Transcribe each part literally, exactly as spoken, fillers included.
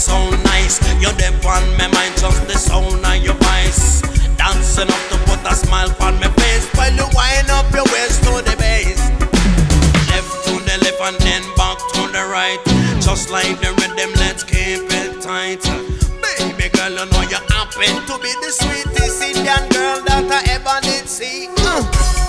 so nice. You're there on my mind, just the sound of your voice. Dancing up to put a smile on my face while you wind up your waist to the bass. Left to the left and then back to the right. Just like the rhythm, let's keep it tight. Baby girl, you know you happen to be the sweetest Indian girl that I ever did see. uh.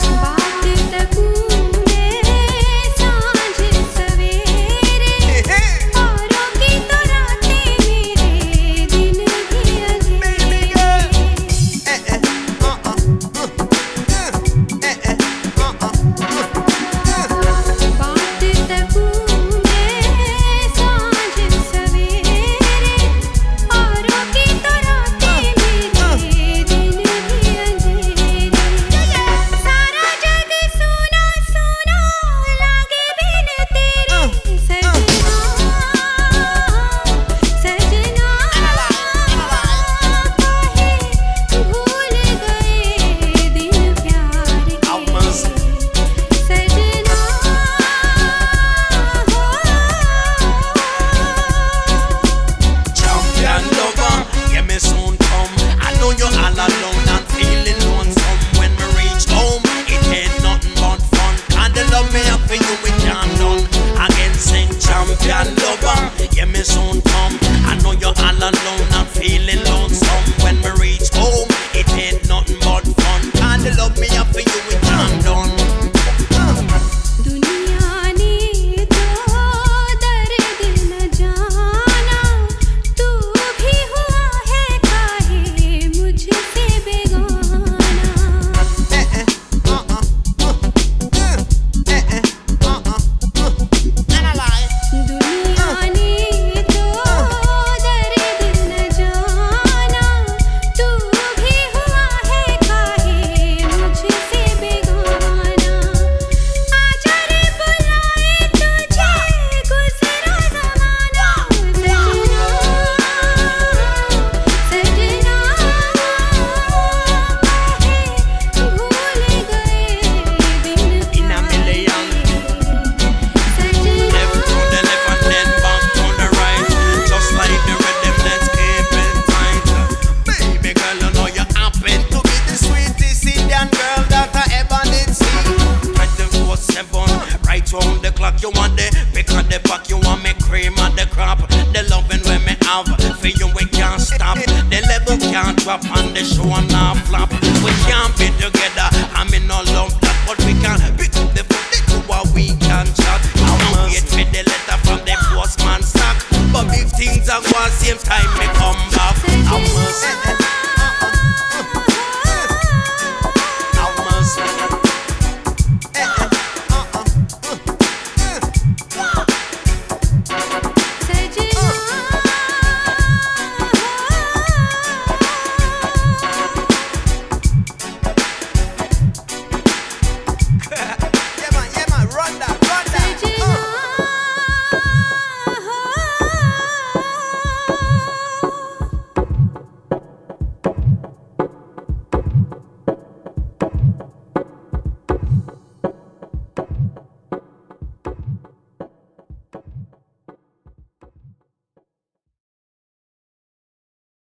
You want the pick of the back, you want me cream of the crop. The loving when me have for you, we can't stop. The level can't drop and the show not flop. We can't be together, I'm in no love that, but we can pick up the foot to what we can chat. I wait for the letter from the postman sack, but if things are going same time, me come back. I must.